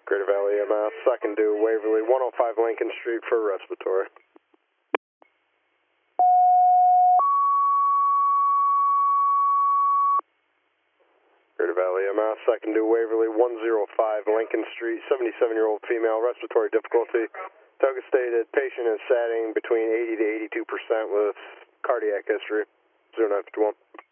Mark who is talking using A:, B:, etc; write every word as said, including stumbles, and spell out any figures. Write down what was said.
A: Greater Valley E M S, I can do Waverly, one oh five Lincoln Street for respiratory. Greater Valley E M S, I can do Waverly, one oh five Lincoln Street, seventy-seven-year-old female, respiratory difficulty. Toga stated patient is satting between eighty to eighty-two percent with cardiac history, zero nine fifty-one.